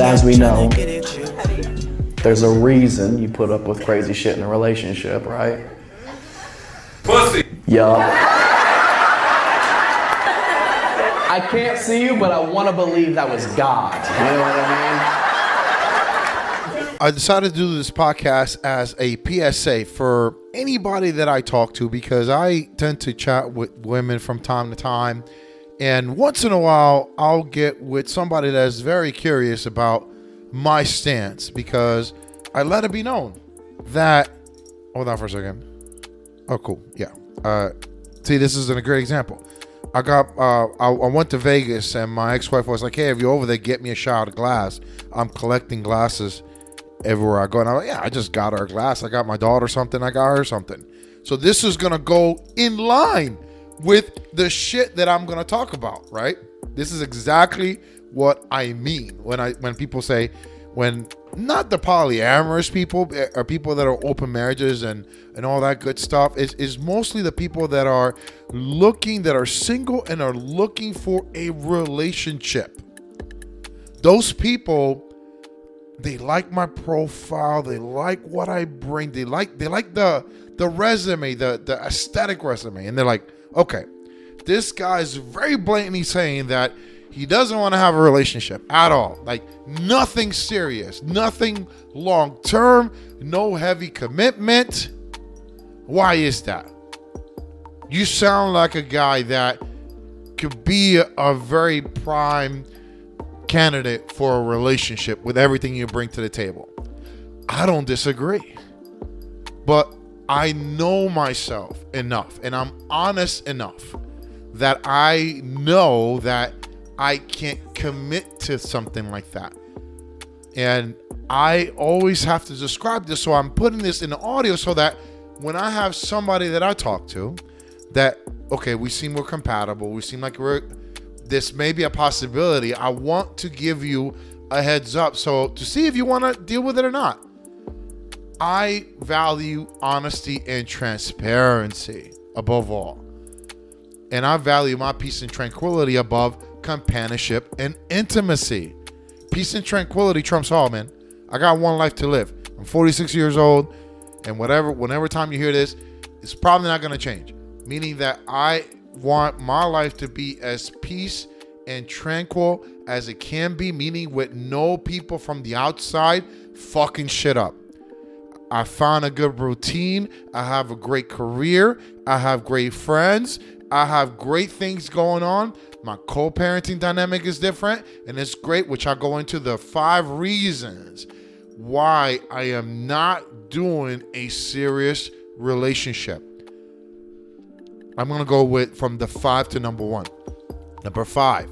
as we know, there's a reason you put up with crazy shit in a relationship, right? Pussy. Yup. I can't see you, but I want to believe that was God. You know what I mean? I decided to do this podcast as a PSA for anybody that I talk to, because I tend to chat with women from time to time. And once in a while, I'll get with somebody that's very curious about my stance, because I let it be known that... Hold on for a second. Oh, cool. Yeah. See, this is a great example. I went to Vegas, and my ex-wife was like, hey, if you're over there, get me a shot of glass. I'm collecting glasses everywhere I go. And I'm like, yeah, I just got her a glass. I got my daughter something. I got her something. So this is going to go in line with the shit that I'm going to talk about, right? This is exactly what I mean when people say, when not the polyamorous people or people that are open marriages and all that good stuff, is mostly the people that are single and are looking for a relationship. Those people, they like my profile, they like what I bring, they like the resume, the aesthetic resume, and they're like, okay, this guy's very blatantly saying that he doesn't want to have a relationship at all. Like, nothing serious, nothing long term, no heavy commitment. Why is that? You sound like a guy that could be a very prime candidate for a relationship with everything you bring to the table. I don't disagree. But I know myself enough, and I'm honest enough that I know that I can't commit to something like that. And I always have to describe this, so I'm putting this in the audio so that when I have somebody that I talk to that, okay, we seem we're compatible, we seem like this may be a possibility, I want to give you a heads up so to see if you want to deal with it or not. I value honesty and transparency above all. And I value my peace and tranquility above companionship and intimacy. Peace and tranquility trumps all, man. I got one life to live. I'm 46 years old, and whenever time you hear this, it's probably not going to change. Meaning that I want my life to be as peace and tranquil as it can be, meaning with no people from the outside fucking shit up. I found a good routine. I have a great career. I have great friends. I have great things going on. My co-parenting dynamic is different, and it's great, which I'll go into the 5 reasons why I am not doing a serious relationship. I'm going to go from the 5 to number 1. Number 5,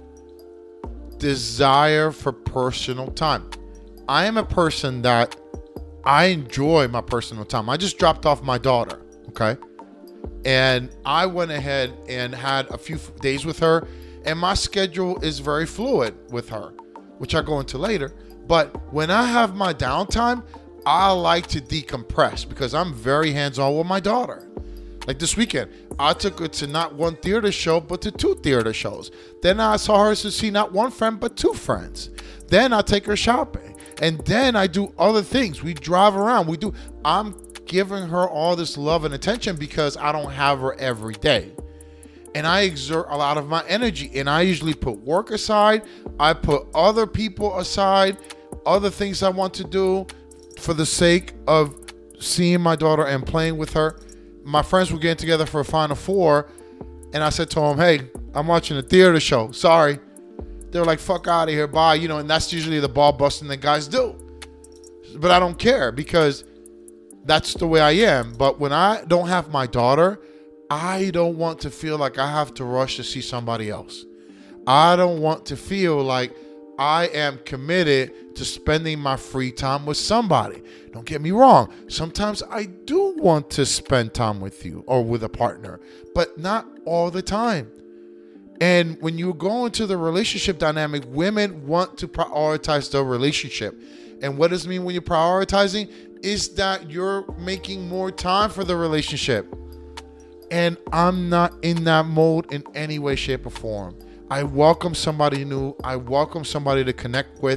desire for personal time. I am a person that I enjoy my personal time. I just dropped off my daughter, okay? And I went ahead and had a few days with her, and my schedule is very fluid with her, which I'll go into later. But when I have my downtime, I like to decompress because I'm very hands-on with my daughter. Like this weekend, I took her to not one theater show, but to 2 theater shows. Then I saw her to see not one friend, but 2 friends. Then I take her shopping. And then I do other things. We drive around. I'm giving her all this love and attention because I don't have her every day. And I exert a lot of my energy. And I usually put work aside. I put other people aside, other things I want to do for the sake of seeing my daughter and playing with her. My friends were getting together for a Final Four. And I said to them, hey, I'm watching a theater show. Sorry. They were like, fuck out of here, bye. And that's usually the ball busting that guys do. But I don't care because that's the way I am. But when I don't have my daughter, I don't want to feel like I have to rush to see somebody else. I don't want to feel like I am committed to spending my free time with somebody. Don't get me wrong. Sometimes I do want to spend time with you or with a partner, but not all the time. And when you go into the relationship dynamic, women want to prioritize the relationship. And what does it mean when you're prioritizing? Is that you're making more time for the relationship. And I'm not in that mode in any way, shape, or form. I welcome somebody new. I welcome somebody to connect with.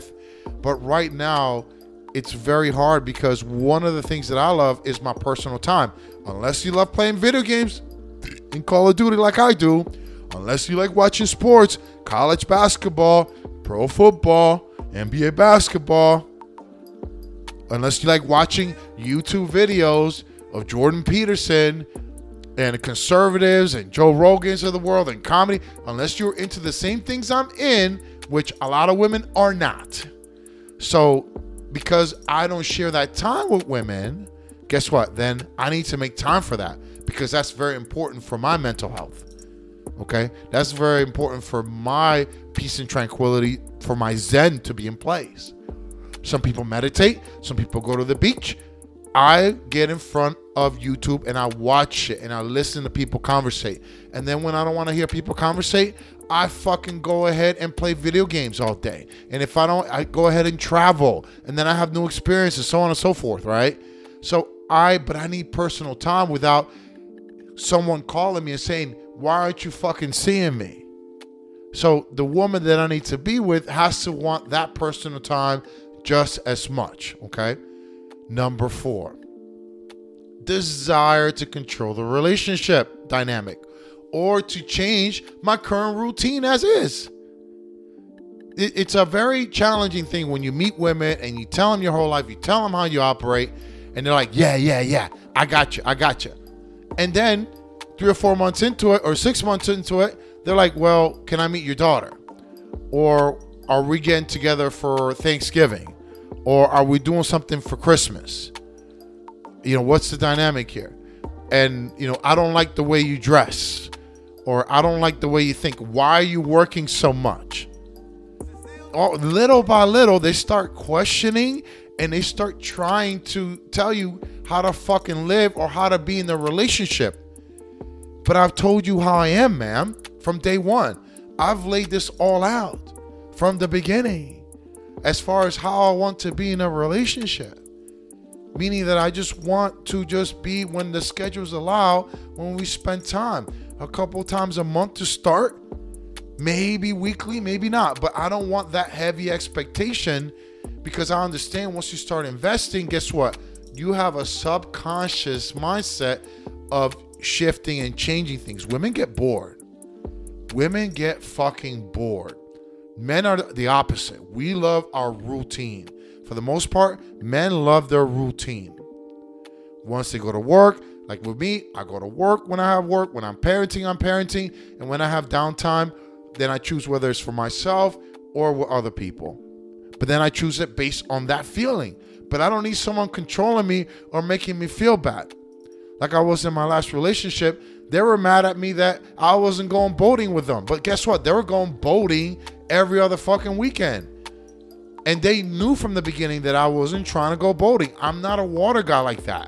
But right now, it's very hard because one of the things that I love is my personal time. Unless you love playing video games in Call of Duty like I do, unless you like watching sports, college basketball, pro football, NBA basketball, unless you like watching YouTube videos of Jordan Peterson and the conservatives and Joe Rogans of the world and comedy, unless you're into the same things I'm in, which a lot of women are not. So because I don't share that time with women, guess what? Then I need to make time for that because that's very important for my mental health. Okay? That's very important for my peace and tranquility, for my zen to be in place. Some people meditate. Some people go to the beach. I get in front of YouTube and I watch it and I listen to people conversate. And then when I don't want to hear people conversate, I fucking go ahead and play video games all day. And if I don't, I go ahead and travel. And then I have new experiences, so on and so forth, right? But I need personal time without someone calling me and saying, why aren't you fucking seeing me? So the woman that I need to be with has to want that personal time just as much, okay? Number 4, desire to control the relationship dynamic or to change my current routine as is. It's a very challenging thing when you meet women and you tell them your whole life, you tell them how you operate, and they're like, yeah, I got you. And then 3 or 4 months into it or 6 months into it, they're like, well, can I meet your daughter? Or are we getting together for Thanksgiving? Or are we doing something for Christmas? What's the dynamic here? And, I don't like the way you dress. Or I don't like the way you think. Why are you working so much? Little by little, they start questioning and they start trying to tell you how to fucking live or how to be in the relationship. But I've told you how I am, ma'am, from day one. I've laid this all out from the beginning as far as how I want to be in a relationship. Meaning that I just want to just be when the schedules allow, when we spend time. A couple times a month to start. Maybe weekly, maybe not. But I don't want that heavy expectation because I understand once you start investing, guess what? You have a subconscious mindset of shifting and changing things. Women get bored. Women get fucking bored. Men are the opposite. We love our routine. For the most part, men love their routine. Once they go to work, like with me, I go to work when I have work. When I'm parenting, I'm parenting. And when I have downtime, then I choose whether it's for myself or with other people. But then I choose it based on that feeling. But I don't need someone controlling me or making me feel bad. Like I was in my last relationship, they were mad at me that I wasn't going boating with them. But guess what? They were going boating every other fucking weekend. And they knew from the beginning that I wasn't trying to go boating. I'm not a water guy like that.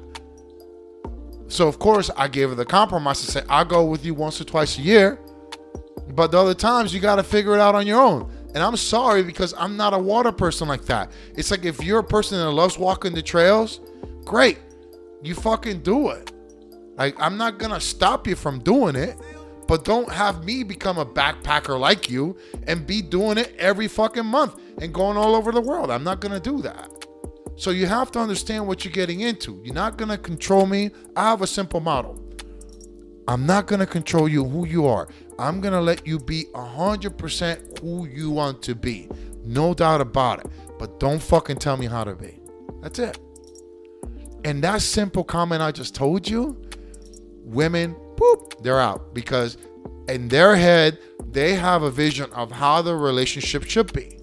So, of course, I gave her the compromise to say, I'll go with you once or twice a year. But the other times, you got to figure it out on your own. And I'm sorry because I'm not a water person like that. It's like if you're a person that loves walking the trails, great. You fucking do it. Like, I'm not going to stop you from doing it. But don't have me become a backpacker like you and be doing it every fucking month and going all over the world. I'm not going to do that. So you have to understand what you're getting into. You're not going to control me. I have a simple model. I'm not going to control you, who you are. I'm going to let you be 100% who you want to be. No doubt about it. But don't fucking tell me how to be. That's it. And that simple comment I just told you, women, boop, they're out. Because in their head, they have a vision of how the relationship should be.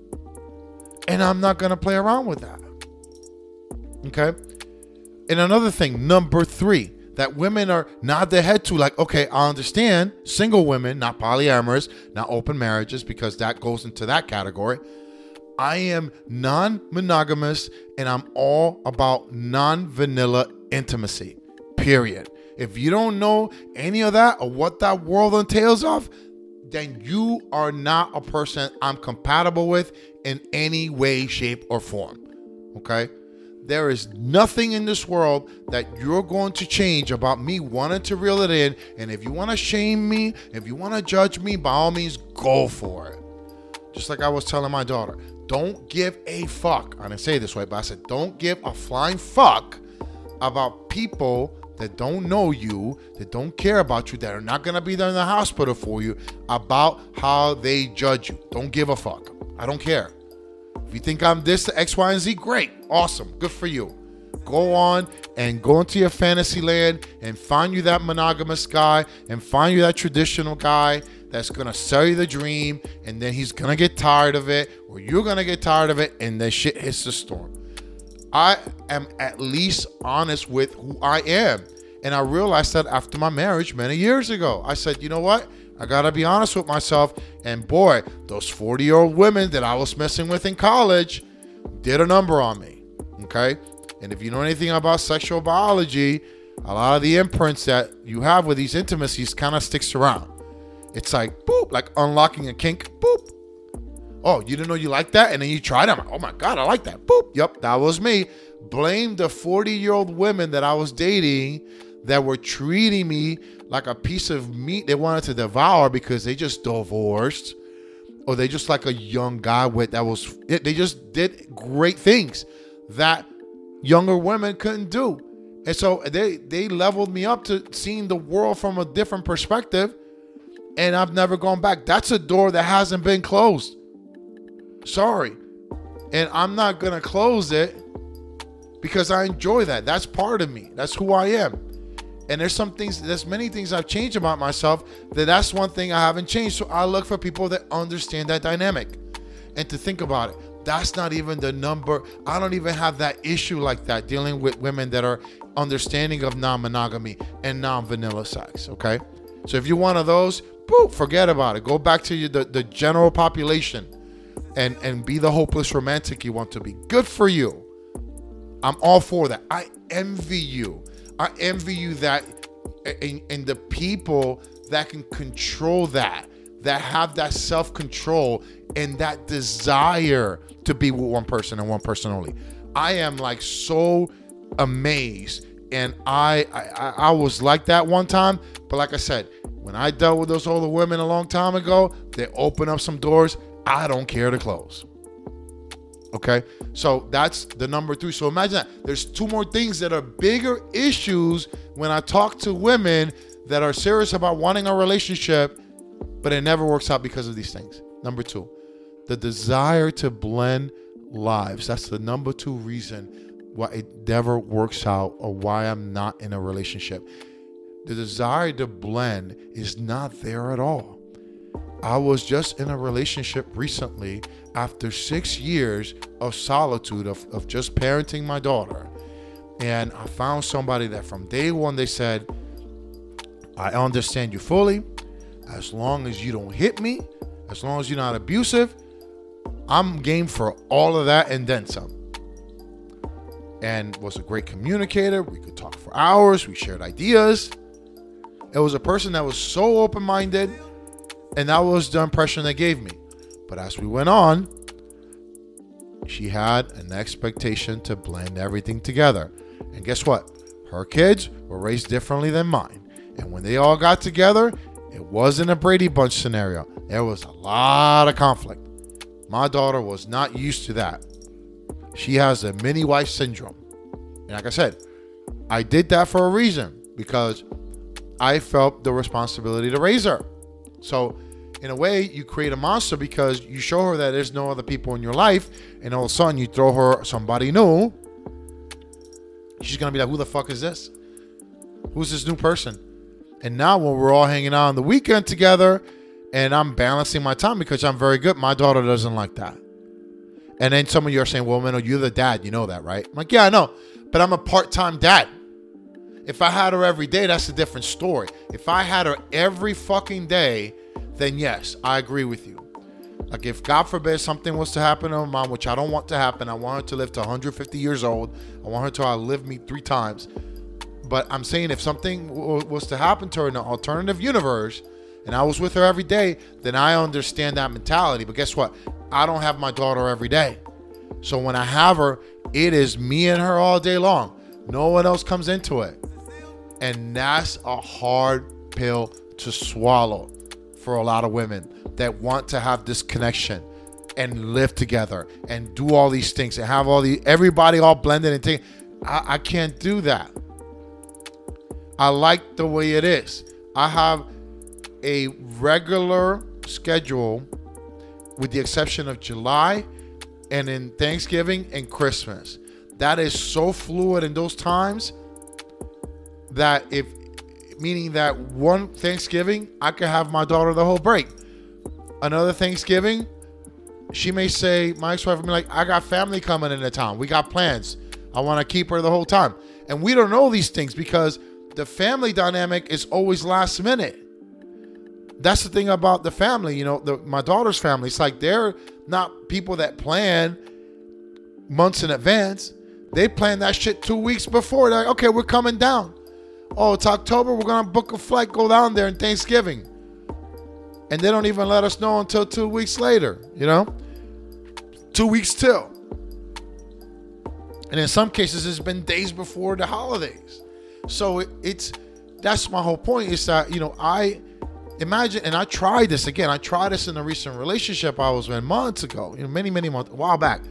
And I'm not going to play around with that. Okay? And another thing, number 3, that women are nod their head to, like, okay, I understand single women, not polyamorous, not open marriages, because that goes into that category. I am non-monogamous and I'm all about non-vanilla intimacy, period. If you don't know any of that or what that world entails of, then you are not a person I'm compatible with in any way, shape, or form. Okay? There is nothing in this world that you're going to change about me wanting to reel it in. And if you want to shame me, if you want to judge me, by all means, go for it. Just like I was telling my daughter, don't give a fuck. I didn't say it this way, but I said, don't give a flying fuck about people that don't know you, that don't care about you, that are not going to be there in the hospital for you, about how they judge you. Don't give a fuck. I don't care. If you think I'm this to X, Y, and Z, great. Awesome. Good for you. Go on and go into your fantasy land and find you that monogamous guy and find you that traditional guy that's going to sell you the dream, and then he's going to get tired of it, or you're going to get tired of it, and then shit hits the storm. I am at least honest with who I am. And I realized that after my marriage many years ago. I said, you know what? I got to be honest with myself. And boy, those 40-year-old women that I was messing with in college did a number on me. Okay? And if you know anything about sexual biology, a lot of the imprints that you have with these intimacies kind of sticks around. It's like, boop, like unlocking a kink, boop. Oh, you didn't know you liked that? And then you tried them. Oh my God, I like that. Boop. Yep, that was me. Blame the 40-year-old women that I was dating that were treating me like a piece of meat they wanted to devour because they just divorced, or they just like a young guy they just did great things that younger women couldn't do. And so they leveled me up to seeing the world from a different perspective, and I've never gone back. That's a door that hasn't been closed. Sorry. And I'm not going to close it because I enjoy that. That's part of me. That's who I am. And there's many things I've changed about myself, that's one thing I haven't changed. So I look for people that understand that dynamic. And to think about it, that's not even the number. I don't even have that issue like that dealing with women that are understanding of non-monogamy and non-vanilla sex, okay? So if you're one of those, forget about it. Go back to the general population and be the hopeless romantic you want to be. Good for you. I'm all for that. I envy you. I envy you that and the people that can control that have that self-control and that desire to be with one person and one person only. I am like so amazed. And I was like that one time. But like I said, when I dealt with those older women a long time ago, they opened up some doors I don't care to close. Okay, so that's the number 3. So imagine that. There's 2 more things that are bigger issues when I talk to women that are serious about wanting a relationship, but it never works out because of these things. Number 2, the desire to blend lives. That's the number 2 reason why it never works out or why I'm not in a relationship. The desire to blend is not there at all. I was just in a relationship recently after 6 years of solitude of just parenting my daughter. And I found somebody that from day one, they said, I understand you fully. As long as you don't hit me, as long as you're not abusive, I'm game for all of that and then some. And was a great communicator. We could talk for hours. We shared ideas. It was a person that was so open-minded, and that was the impression they gave me. But as we went on, she had an expectation to blend everything together. And guess what? Her kids were raised differently than mine. And when they all got together, it wasn't a Brady Bunch scenario. There was a lot of conflict. My daughter was not used to that. She has a mini wife syndrome. And like I said, I did that for a reason, because I felt the responsibility to raise her. So in a way, you create a monster because you show her that there's no other people in your life, and all of a sudden you throw her somebody new. She's going to be like, who the fuck is this? Who's this new person? And now when we're all hanging out on the weekend together and I'm balancing my time because I'm very good, my daughter doesn't like that. And then some of you are saying, well, man, you're the dad. You know that, right? I'm like, yeah, I know. But I'm a part-time dad. If I had her every day, that's a different story. If I had her every fucking day, then yes, I agree with you. Like if God forbid something was to happen to my mom, which I don't want to happen. I want her to live to 150 years old. I want her to outlive me 3 times. But I'm saying if something was to happen to her in an alternative universe and I was with her every day, then I understand that mentality. But guess what? I don't have my daughter every day. So when I have her, it is me and her all day long. No one else comes into it. And that's a hard pill to swallow for a lot of women that want to have this connection. and live together and do all these things and have everybody all blended and take. I can't do that. I like the way it is. I have a regular schedule with the exception of July and in Thanksgiving and Christmas. That is so fluid in those times that meaning that one Thanksgiving, I could have my daughter the whole break. Another Thanksgiving, she may say, my ex-wife will be like, I got family coming into town. We got plans. I want to keep her the whole time. And we don't know these things because the family dynamic is always last minute. That's the thing about the family, you know, my daughter's family. It's like they're not people that plan months in advance. They plan that shit 2 weeks before. They're like, okay, we're coming down. Oh, it's October. We're going to book a flight, go down there in Thanksgiving. And they don't even let us know until 2 weeks later, you know? 2 weeks till. And in some cases, it's been days before the holidays. So that's my whole point is that, you know, I imagine, and I tried this again. I tried this in a recent relationship I was in months ago, you know, many months, a while back.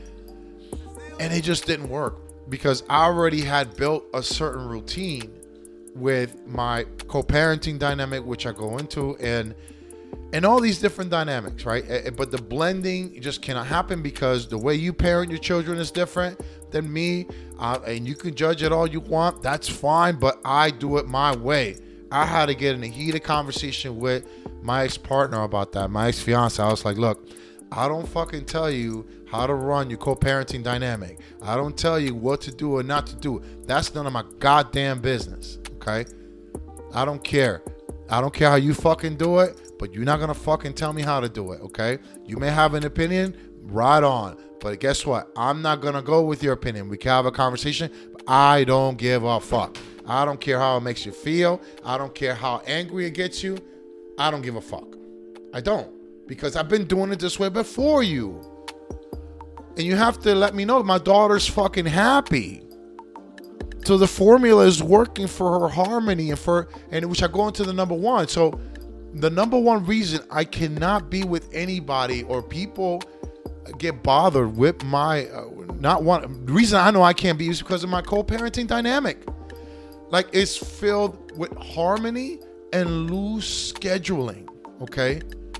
And it just didn't work because I already had built a certain routine with my co-parenting dynamic, which I go into, and all these different dynamics, right? But the blending just cannot happen because the way you parent your children is different than me. And you can judge it all you want. That's fine, but I do it my way. I had to get in a heated conversation with my ex-partner about that, my ex-fiance. I was like, look, I don't fucking tell you how to run your co-parenting dynamic. I don't tell you what to do or not to do. That's none of my goddamn business, okay? I don't care. I don't care how you fucking do it, but you're not going to fucking tell me how to do it, okay? You may have an opinion, right on. But guess what? I'm not going to go with your opinion. We can have a conversation, but I don't give a fuck. I don't care how it makes you feel. I don't care how angry it gets you. I don't give a fuck. I don't. Because I've been doing it this way before you. And you have to let me know my daughter's fucking happy. So the formula is working for her harmony and which I go into the number one. So the number one reason I cannot be with anybody or people get bothered with my the reason I know I can't be is because of my co-parenting dynamic. Like it's filled with harmony and loose scheduling. Okay.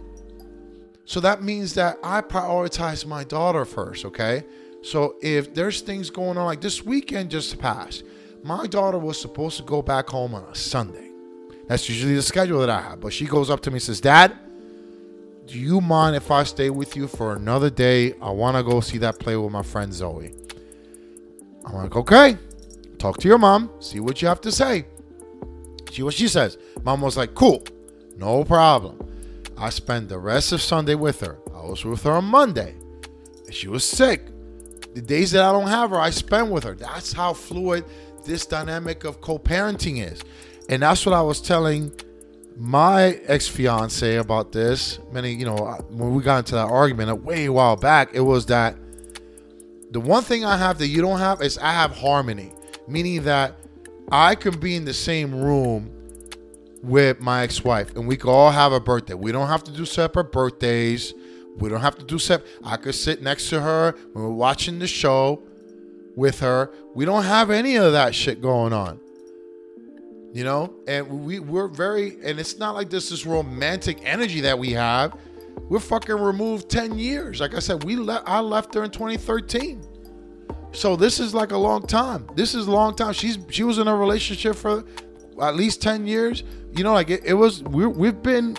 So that means that I prioritize my daughter first. Okay. So if there's things going on, like this weekend just passed, my daughter was supposed to go back home on a Sunday. That's usually the schedule that I have. But she goes up to me and says, Dad, do you mind if I stay with you for another day? I want to go see that play with my friend Zoe. I'm like, okay. Talk to your mom. See what you have to say. See what she says. Mom was like, cool. No problem. I spent the rest of Sunday with her. I was with her on Monday. She was sick. The days that I don't have her, I spend with her. That's how fluid this dynamic of co-parenting is. And that's what I was telling my ex-fiance about this. When we got into that argument a way while back, it was that the one thing I have that you don't have is I have harmony. Meaning that I can be in the same room with my ex-wife and we can all have a birthday. We don't have to do separate birthdays. We don't have to do separate. I could sit next to her when we're watching the show with her. We don't have any of that shit going on. You know? And we're very, and it's not like this romantic energy that we have. We're fucking removed 10 years. Like I said, I left her in 2013. So this is like a long time. This is a long time. She was in a relationship for at least 10 years. You know, like it was, we've been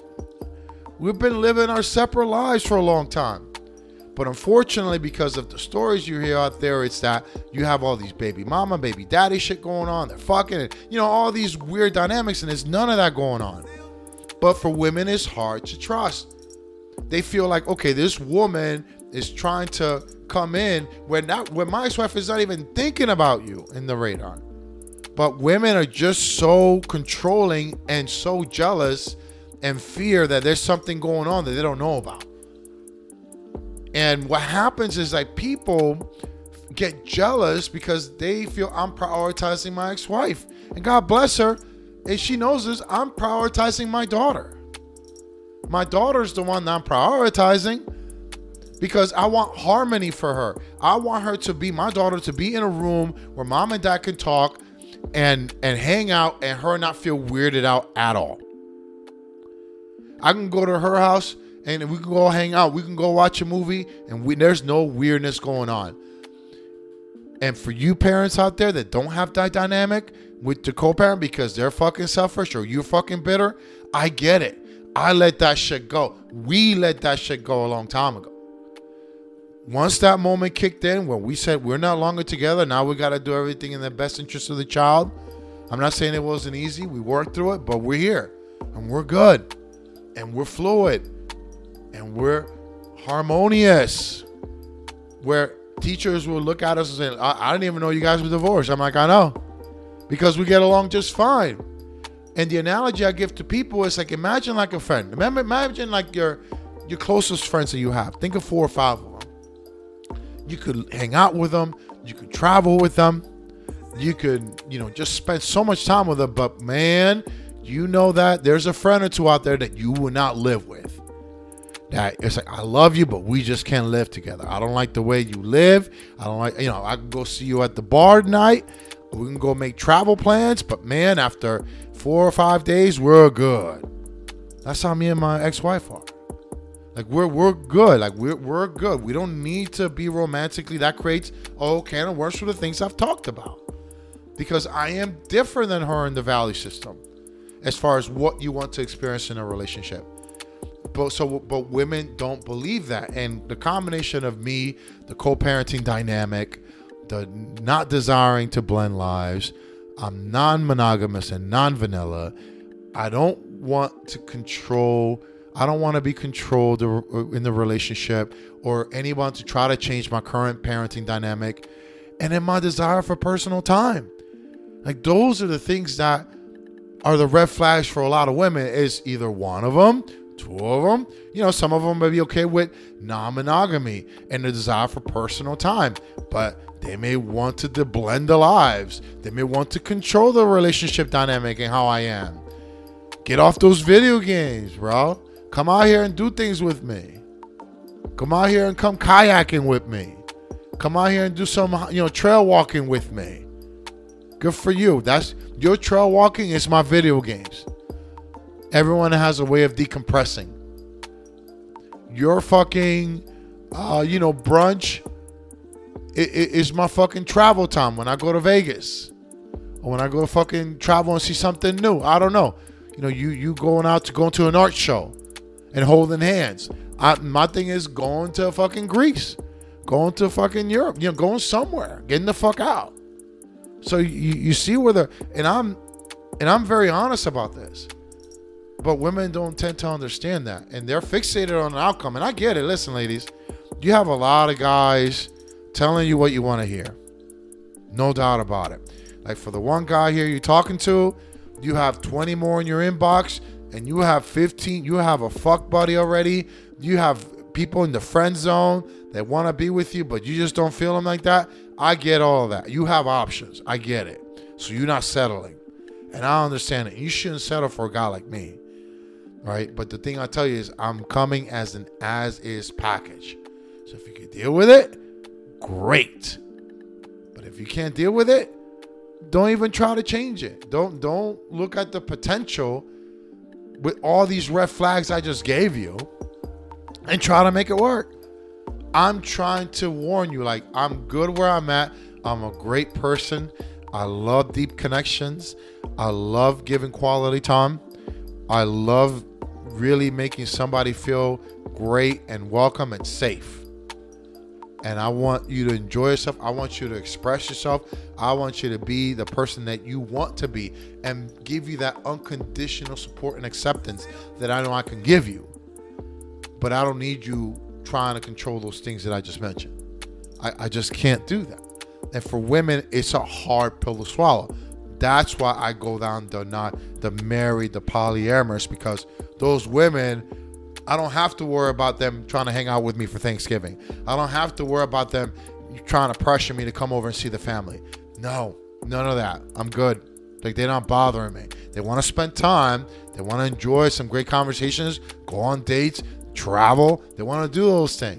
living our separate lives for a long time. But unfortunately, because of the stories you hear out there, it's that you have all these baby mama, baby daddy shit going on. They're fucking, and, you know, all these weird dynamics, and there's none of that going on. But for women, it's hard to trust. They feel like, okay, this woman is trying to come in when my ex-wife is not even thinking about you in the radar. But women are just so controlling and so jealous and fear that there's something going on that they don't know about. And what happens is like people get jealous because they feel I'm prioritizing my ex-wife. And God bless her, and she knows this, I'm prioritizing my daughter. My daughter's the one that I'm prioritizing. because I want harmony for her. I want her to be, my daughter to be in a room where mom and dad can talk and hang out, and her not feel weirded out at all. I can go to her house and we can go hang out. We can go watch a movie and there's no weirdness going on. And for you parents out there that don't have that dynamic with the co-parent because they're fucking selfish or you're fucking bitter, I get it. I let that shit go. We let that shit go a long time ago. Once that moment kicked in when we said we're no longer together, now we got to do everything in the best interest of the child. I'm not saying it wasn't easy. We worked through it, but we're here and we're good and we're fluid and we're harmonious. Where teachers will look at us and say, I didn't even know you guys were divorced. I'm like, I know, because we get along just fine. And the analogy I give to people is like, imagine like a friend. Imagine like your closest friends that you have. Think of 4 or 5 of them. You could hang out with them. You could travel with them. You could, just spend so much time with them. But man, you know that there's a friend or two out there that you will not live with. That it's like, I love you, but we just can't live together. I don't like the way you live. I don't like, I can go see you at the bar tonight. We can go make travel plans. But man, after 4 or 5 days, we're good. That's how me and my ex-wife are. Like we're good. Like we're good. We don't need to be romantically. That creates can of worms for the things I've talked about. Because I am different than her in the value system as far as what you want to experience in a relationship. But women don't believe that. And the combination of me, the co-parenting dynamic, the not desiring to blend lives, I'm non-monogamous and non-vanilla. I don't want to control. I don't want to be controlled in the relationship or anyone to try to change my current parenting dynamic. And then my desire for personal time. Like those are the things that are the red flags for a lot of women. Is either one of them, 2 of them. Some of them may be okay with non-monogamy and the desire for personal time, but they may want to blend the lives. They may want to control the relationship dynamic and how I am. Get off those video games, bro. Come out here and do things with me. Come out here and come kayaking with me. Come out here and do some, trail walking with me. Good for you. That's your trail walking is my video games. Everyone has a way of decompressing. Your fucking, brunch is my fucking travel time when I go to Vegas. Or when I go to fucking travel and see something new. I don't know. You going to an art show and holding hands. My thing is going to fucking Greece. Going to fucking Europe. Going somewhere. Getting the fuck out. So you see where and I'm very honest about this. But women don't tend to understand that. And they're fixated on an outcome. And I get it. Listen, ladies, you have a lot of guys telling you what you want to hear. No doubt about it. Like for the one guy here you're talking to, you have 20 more in your inbox and you have 15. You have a fuck buddy already. You have people in the friend zone that want to be with you, but you just don't feel them like that. I get all of that. You have options. I get it. So you're not settling. And I understand it. You shouldn't settle for a guy like me. Right? But the thing I tell you is I'm coming as an as-is package. So if you can deal with it, great. But if you can't deal with it, don't even try to change it. Don't look at the potential with all these red flags I just gave you and try to make it work. I'm trying to warn you, like, I'm good where I'm at. I'm a great person. I love deep connections. I love giving quality time. I love really making somebody feel great and welcome and safe. And I want you to enjoy yourself. I want you to express yourself. I want you to be the person that you want to be and give you that unconditional support and acceptance that I know I can give you. But I don't need you trying to control those things that I just mentioned. I just can't do that. And for women, it's a hard pill to swallow. That's why I go down the married, the polyamorous, because those women, I don't have to worry about them trying to hang out with me for Thanksgiving. I don't have to worry about them trying to pressure me to come over and see the family. No, none of that. I'm good. Like, they're not bothering me. They want to spend time. They want to enjoy some great conversations, go on dates, travel. They want to do those things.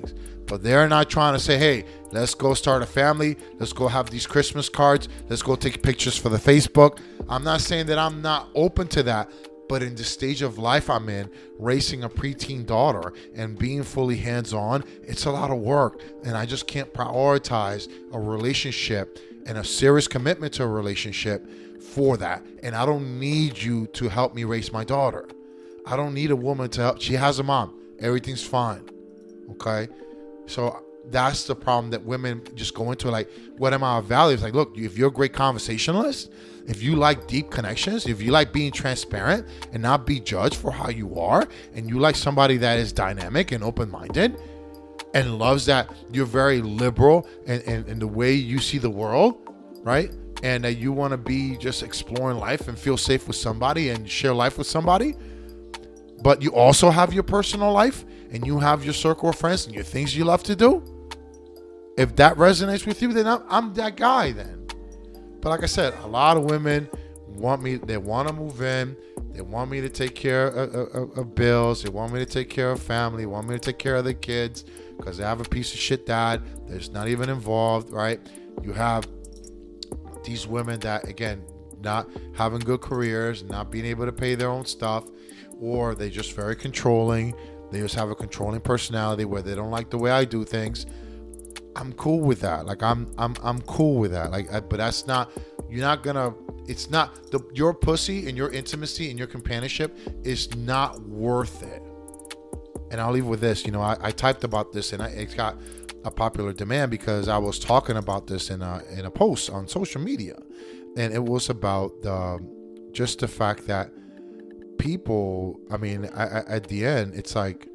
But they're not trying to say, hey, let's go start a family. Let's go have these Christmas cards. Let's go take pictures for the Facebook. I'm not saying that I'm not open to that. But in the stage of life I'm in, raising a preteen daughter and being fully hands-on, it's a lot of work. And I just can't prioritize a relationship and a serious commitment to a relationship for that. And I don't need you to help me raise my daughter. I don't need a woman to help. She has a mom. Everything's fine. Okay? So that's the problem that women just go into, like, what am I of value? It's like, look, if you're a great conversationalist, if you like deep connections, if you like being transparent and not be judged for how you are, and you like somebody that is dynamic and open-minded and loves that you're very liberal in the way you see the world, right? And that you want to be just exploring life and feel safe with somebody and share life with somebody, but you also have your personal life and you have your circle of friends and your things you love to do. If that resonates with you, then I'm that guy then. But like I said, a lot of women they want to move in. They want me to take care of bills. They want me to take care of family. They want me to take care of the kids because they have a piece of shit dad that's not even involved, right? You have these women that, again, not having good careers, not being able to pay their own stuff, or they just very controlling. They just have a controlling personality where they don't like the way I do things. I'm cool with that. Like I'm cool with that. But that's not. You're not gonna. It's not your pussy and your intimacy and your companionship is not worth it. And I'll leave with this. I typed about this and it got a popular demand because I was talking about this in a post on social media, and it was about just the fact that people. I mean, at the end, it's like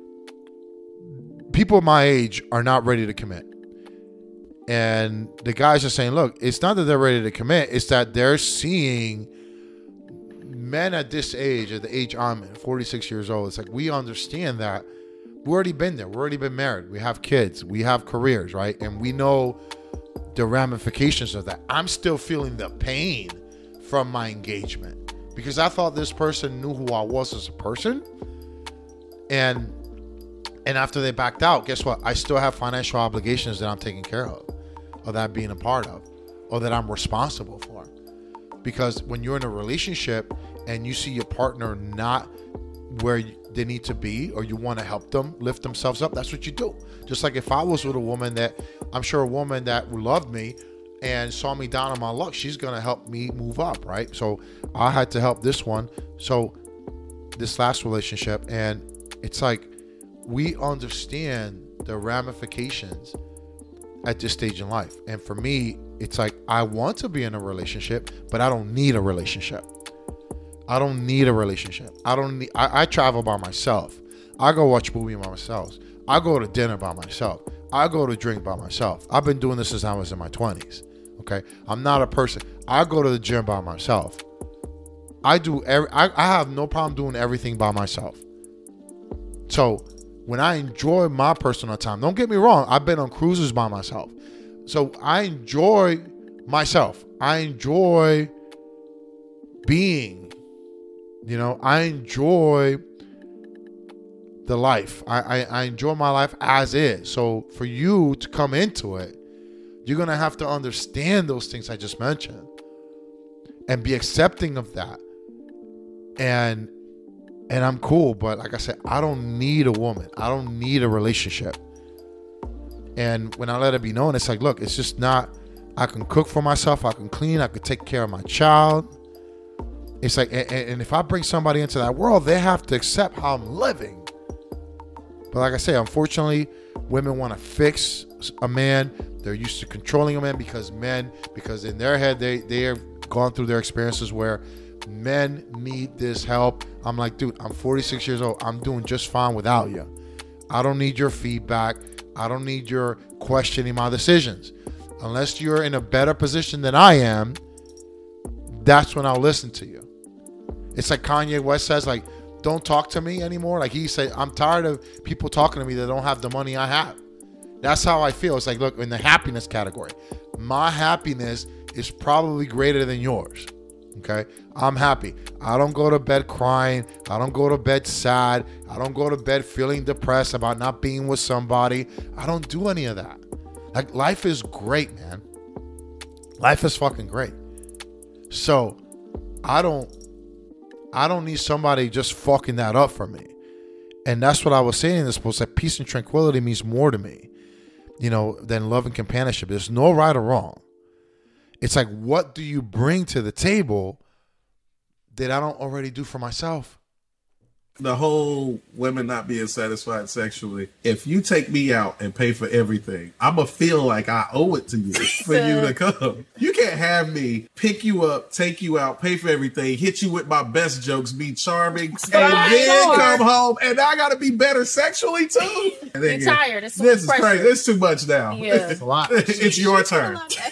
people my age are not ready to commit. And the guys are saying, look, it's not that they're ready to commit. It's that they're seeing men at this age, at the age I'm in, 46 years old. It's like, we understand that we've already been there. We've already been married. We have kids. We have careers, right? And we know the ramifications of that. I'm still feeling the pain from my engagement because I thought this person knew who I was as a person. And after they backed out, guess what? I still have financial obligations that I'm taking care of, or that I'm being a part of, or that I'm responsible for. Because when you're in a relationship and you see your partner not where they need to be, or you want to help them lift themselves up, that's what you do. Just like if I was with a woman that, I'm sure a woman that loved me and saw me down on my luck, she's going to help me move up, right? So I had to help this one. So this last relationship, and it's like, we understand the ramifications at this stage in life. And for me, it's like, I want to be in a relationship, but I don't need a relationship. I don't need a relationship. I travel by myself. I go watch movies by myself. I go to dinner by myself. I go to drink by myself. I've been doing this since I was in my 20s. Okay. I'm not a person. I go to the gym by myself. I have no problem doing everything by myself. So when I enjoy my personal time, don't get me wrong, I've been on cruises by myself. So I enjoy myself. I enjoy being, I enjoy the life. I enjoy my life as is. So for you to come into it, you're going to have to understand those things I just mentioned and be accepting of that. And I'm cool, but like I said, I don't need a woman. I don't need a relationship. And when I let it be known, it's like, look, it's just not, I can cook for myself. I can clean. I can take care of my child. It's like, and if I bring somebody into that world, they have to accept how I'm living. But like I say, unfortunately, women want to fix a man. They're used to controlling a man because in their head, they have gone through their experiences where men need this help. I'm like, dude, I'm 46 years old. I'm doing just fine without you. I don't need your feedback. I don't need your questioning my decisions. Unless you're in a better position than I am, that's when I'll listen to you. It's like Kanye West says, like, don't talk to me anymore. Like he said, I'm tired of people talking to me that don't have the money I have. That's how I feel. It's like, look, in the happiness category, my happiness is probably greater than yours. Okay, I'm happy. I don't go to bed crying. I don't go to bed sad. I don't go to bed feeling depressed about not being with somebody. I don't do any of that. Like, life is great, man. Life is fucking great. So I don't need somebody just fucking that up for me. And that's what I was saying in this post, that peace and tranquility means more to me, than love and companionship. There's no right or wrong. It's like, what do you bring to the table that I don't already do for myself? The whole women not being satisfied sexually. If you take me out and pay for everything, I'm going to feel like I owe it to you for you to come. You can't have me pick you up, take you out, pay for everything, hit you with my best jokes, be charming, and then come home, and I got to be better sexually too. You're tired. This is crazy. It's too much now. Yeah. It's a lot. It's your turn.